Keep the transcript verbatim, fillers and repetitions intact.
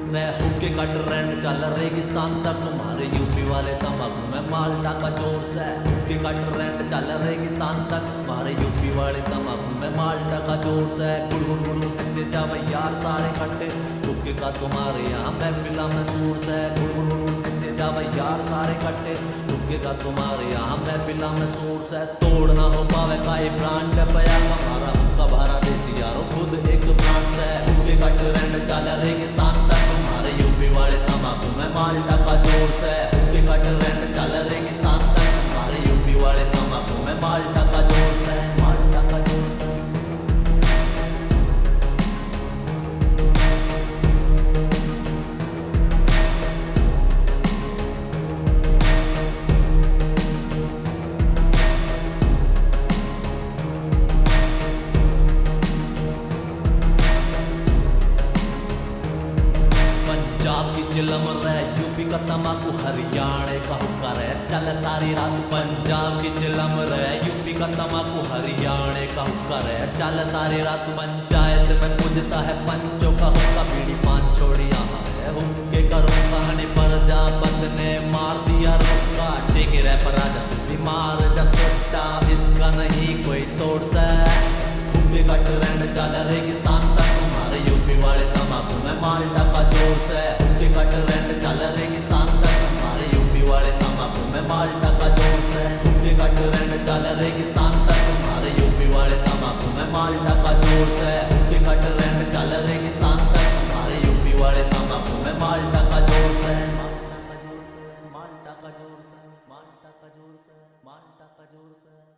रे हुक्के का ट्रेंड चल रेगिस्तान तक, तुम्हारे यूपी वाले तंबाकू में माल्टा का जोर से। हुक्के का ट्रेंड चल रेगिस्तान तक, तुम्हारे यूपी वाले तंबाकू में माल्टा का जोर से। गुड़गुड़ गुड़गुड़ से जावे यार सारे कट्टे, हुक्के का तुम्हारे यहाँ महफिला में सूर से। गुड़गुड़ गुड़गुड़ से जावे यार सारे कट्टे, हुक्के का तुम्हारे यहाँ महफिला में सूर से। तोड़ ना हो पावे का ये ब्रांड पया, हमारा हुक्का भरा देसी यारो खुद एक ब्रांड से। हुक्के का ट्रेंड चल रेगिस्तान तक, तुम्हारे यूपी वाले तंबाकू में माल्टा का जोर से। हुक्के का ट्रेंड चल रेगिस्तान तक, तुम्हारे यूपी वाले तंबाकू में माल्टा का जोर से, माल्टा का जोर से। पंजाब की चिलम रे, यूपी का तंबाकू हरियाणा का हुक्का रे, चल सारी रात। पंजाब की चिलम रे, यूपी का तंबाकू हरियाणा का हुक्का रे, चल सारी रात। पंचायत में पूजता है पंचों का हुक्का, बीड़ी पान छोड़िया है हुक्के का रुक्का। हने प्रजापत ने मार दिया रुक्का, टेके रे पर राजा बीमार जा सोटा, इसका नहीं कोई तोड़ से। हुक्के का ट्रेंड चल रेगिस्तान तक, तुम्हारे यूपी वाले तंबाकू में माल्टा का जोर से। हुक्के का ट्रेंड चल रेगिस्तान तक, तुम्हारे यूपी वाले तंबाकू में माल्टा का जोर से। हुक्के का ट्रेंड चल रेगिस्तान तक, तुम्हारे यूपी वाले तंबाकू में माल्टा का जोर से। हुक्के का ट्रेंड चल रेगिस्तान तक, तुम्हारे यूपी वाले तंबाकू में माल्टा